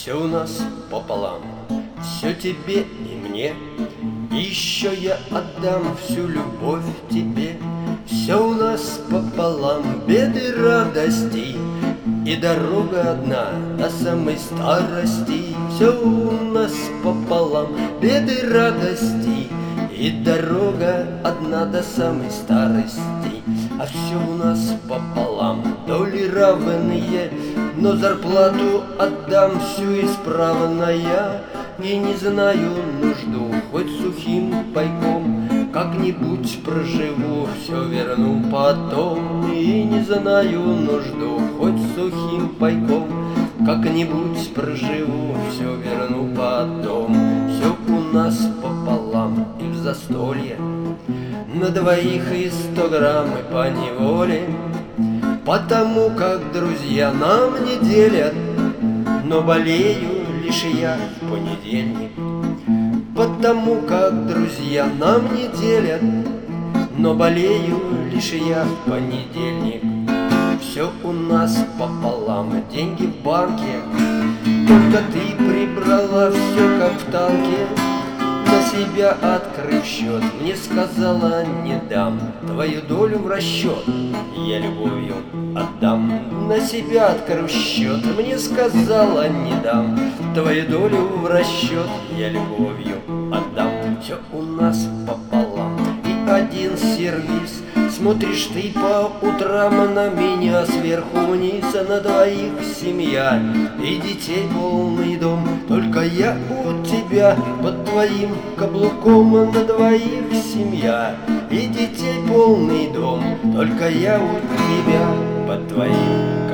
Все у нас пополам, все тебе и мне. И еще я отдам всю любовь тебе. Все у нас пополам, беды, радости, и дорога одна до самой старости. Все у нас пополам, беды, радости, и дорога одна до самой старости. А все у нас пополам, доли равные, но зарплату отдам всю исправная. И не знаю нужду, хоть сухим пайком, как-нибудь проживу, все верну потом. И не знаю нужду, хоть сухим пайком, как-нибудь проживу, все верну потом. Все у нас пополам и в застолье, на двоих и 100 грамм и по неволе. Потому как друзья нам не делят, но болею лишь я в понедельник. Потому как друзья нам не делят, но болею лишь я в понедельник. Все у нас пополам, деньги в банке, только ты прибрала все как в танке. На себя открыв счет, мне сказала не дам твою долю в расчет, я любовью отдам. На себя открыв счет, мне сказала не дам твою долю в расчет, я любовью отдам. Все у нас пополам и один сервис. Смотришь ты по утрам на меня сверху вниз, а на двоих семья и детей полный дом. Только я у тебя под твоим каблуком, на двоих семья и детей полный дом. Только я у тебя под твоим